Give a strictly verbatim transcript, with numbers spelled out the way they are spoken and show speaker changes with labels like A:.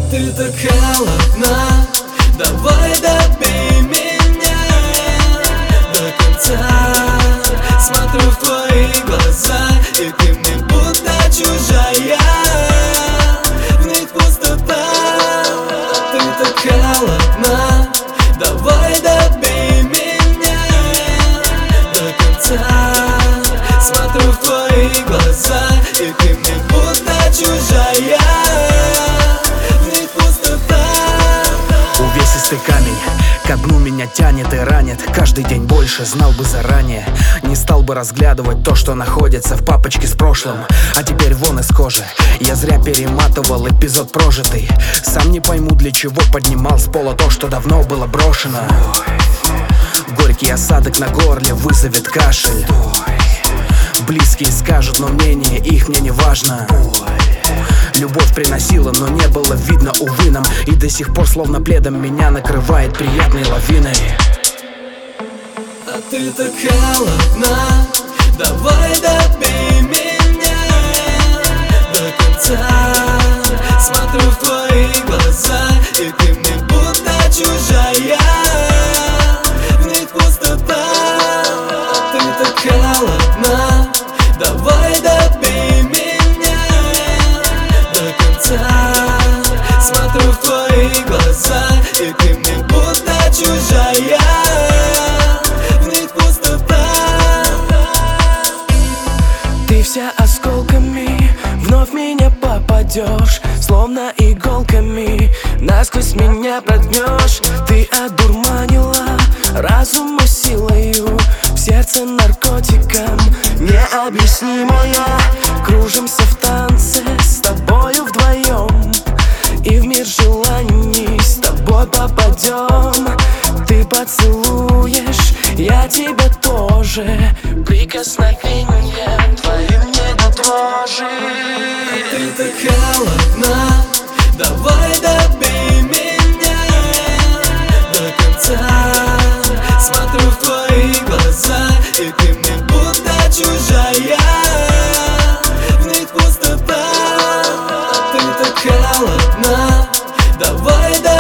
A: ты так холодна, давай добей меня до конца. Смотрю в твои глаза, и ты мне будто чужая. В них пустота. Ты так холодна, давай добей меня до конца. Смотрю в твои глаза, и ты мне будто чужая.
B: Увесистый камень ко дну меня тянет и ранит. Каждый день больше, знал бы заранее. Не стал бы разглядывать то, что находится в папочке с прошлым. А теперь вон из кожи. Я зря перематывал эпизод прожитый. Сам не пойму, для чего поднимал с пола то, что давно было брошено. Горький осадок на горле вызовет кашель. Близкие скажут, но мнение их мне не важно. Любовь приносила, но не было видно, увы, нам. И до сих пор словно пледом меня накрывает приятной лавиной.
A: А ты так холодна, давай добей меня до конца. Смотрю в твои глаза, и ты мне будто чужая. В них пустота. Ты так холодна, давай добей меня до конца. Смотрю в твои глаза, и ты мне будто чужая. В них пустота.
C: Ты вся осколками, вновь меня попадешь, словно иголками насквозь меня проткнешь. Ты одурманила разум и силою, в сердце наркотиком необъяснимое. Кружимся в танце с тобою вдвоем, и в мир желаний с тобой попадем. Ты поцелуешь, я тебя тоже, прикосновением твоим не до дрожи.
A: Ты так холодна, давай добей меня до конца. Смотрю в твои глаза, и ты мне будто чужая. В них пустота. Ты так холодна, давай добей